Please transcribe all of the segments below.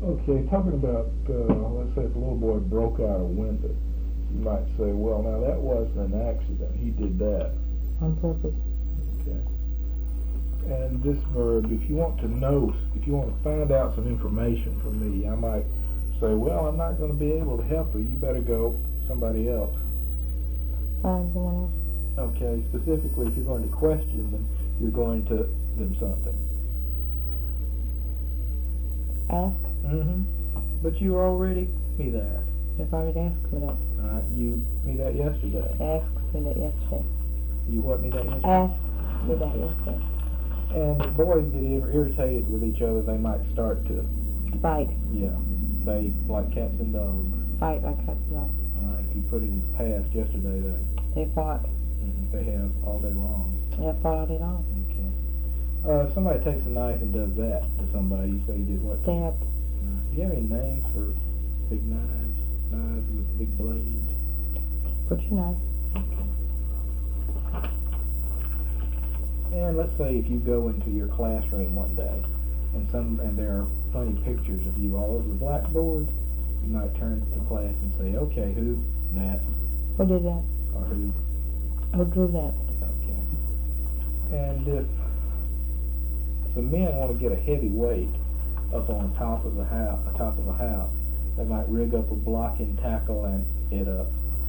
Okay, talking about, let's say if a little boy broke out a window, you might say, well, now that wasn't an accident. He did that. On purpose. Okay. And this verb, if you want to know, if you want to find out some information from me, I might say, well, I'm not going to be able to help you. You better go somebody else. Find someone else. Okay, specifically if you're going to question them, you're going to them something. Ask. Mm-hmm. But you already me that. You've already asked me that. All right, you me that yesterday. Asked me that yesterday. You what me that yesterday? Asked me that yesterday. And if boys get irritated with each other, they might start to Fight. Yeah, they like cats and dogs. Fight like cats and dogs. All right, if you put it in the past, yesterday They fought. they have all day long. They fought all day long. Okay. If somebody takes a knife and does that to somebody, you say you did what? Stabbed. Do you have any names for big knives? Knives with big blades? Butcher knife. Okay. And let's say if you go into your classroom one day and there are funny pictures of you all over the blackboard, you might turn to the class and say, okay, who? That. Who did that? Or who? Who drew that? Okay. And if some men want to get a heavy weight up on top of a house, they might rig up a block and tackle and it up.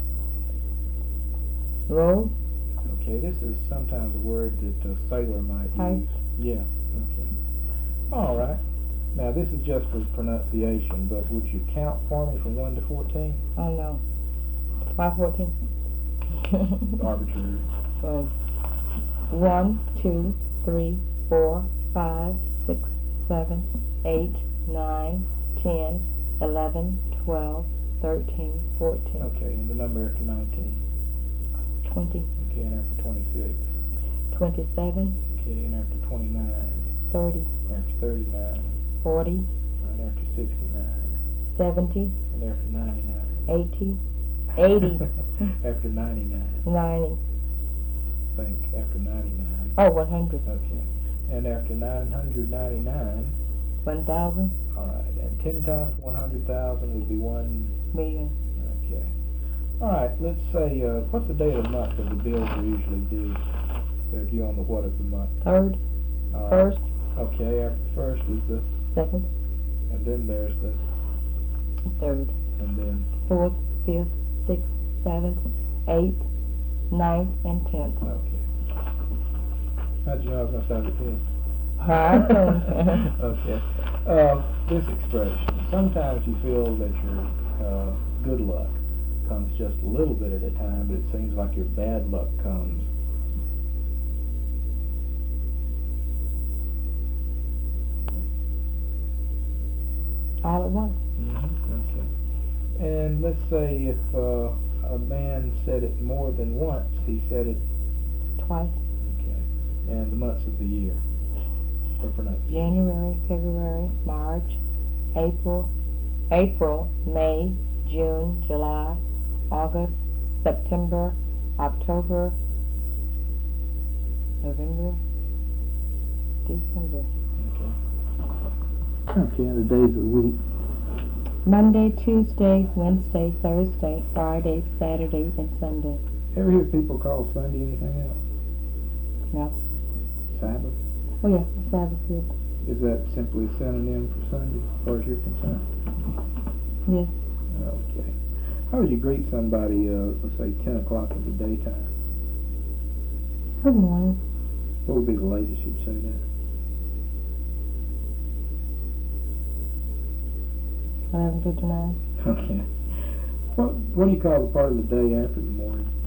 Roll. Okay, this is sometimes a word that a sailor might use. Yeah, okay. All right. Now, this is just for pronunciation, but would you count for me from 1 to 14? Oh, no. Why 14? Arbitrary. 1, 2, 3, 4, 5, 6, 7, 8, 9, 10, 11, 12, 13, 14. Okay, and the number after 19? 20. Okay, and after 26? 27. Okay, and after 29? 30. After 39? 40. And after 69? 70. And after 99? 80. 80. After 99? 90. Think, after 99? Oh, 100. Okay. And after 999? 1,000. All right, and 10 times 100,000 would be 1 million. Okay. All right, let's say, what's the day of the month that the bills are usually due? They're due on the what of the month? Third. All right. First. Okay, after the first is the Second. and then there's the Third. and then Fourth. Fifth. Sixth. Seventh. Eighth. Ninth. And 10th. Okay. How'd you know I was going to start with 10? Okay. This expression. Sometimes you feel that your good luck comes just a little bit at a time, but it seems like your bad luck comes all at once. Okay. And let's say if a man said it more than once, he said it Twice. Okay. And the months of the year for pronunciation. January, February, March, April, May, June, July, August, September, October, November, December. Okay, and the days of the week. Monday, Tuesday, Wednesday, Thursday, Friday, Saturday, and Sunday. Ever hear people call Sunday anything else? No. Sabbath? Oh yeah, Sabbath is. Is that simply a synonym for Sunday, as far as you're concerned? Yes. Okay. How would you greet somebody, let's say 10 o'clock in the daytime? Good morning. What would be the latest you'd say that? 11:59. Okay. What do you call the part of the day after the morning?